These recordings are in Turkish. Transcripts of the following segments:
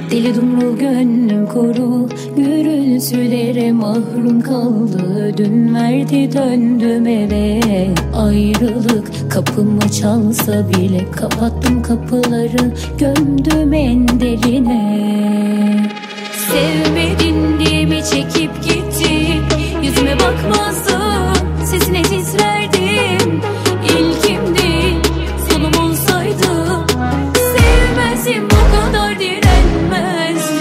Deli dumrul gönlüm kuru, gürültülere mahrum kaldı. Dün verdi döndüm eve, ayrılık kapımı çalsa bile kapattım kapıları, gömdüm en derine. Sevmedin diye mi çekip gitti, yüzüme bakmazdın, sesine titrerdim. İlkimdi, sonum olsaydı sevmezdim, bu kadar direnmezdim.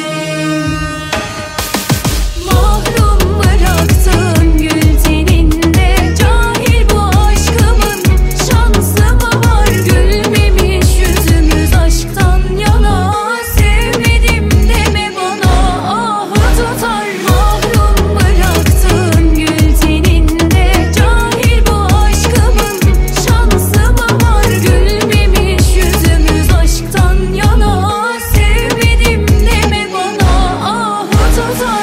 Mahrum bıraktın gül teninde, cahil bu aşkımın şansı mı var? Gülmemiş yüzümüz aşktan yana, sevmedim deme bana, ah tutar. Mahrum bıraktın gül teninde, cahil bu aşkımın şansı mı var? Gülmemiş yüzümüz aşktan yana, sevmedim deme bana, ah tutar.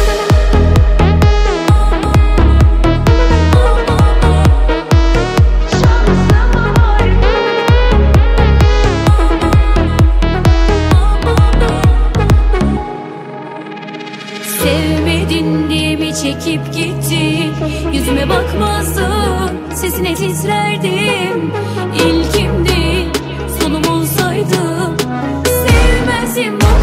Sevmedin diye mi çekip gitti, yüzüme bakmazdın, sesine titrerdim. İlkimdi, sonum olsaydı sevmezdim.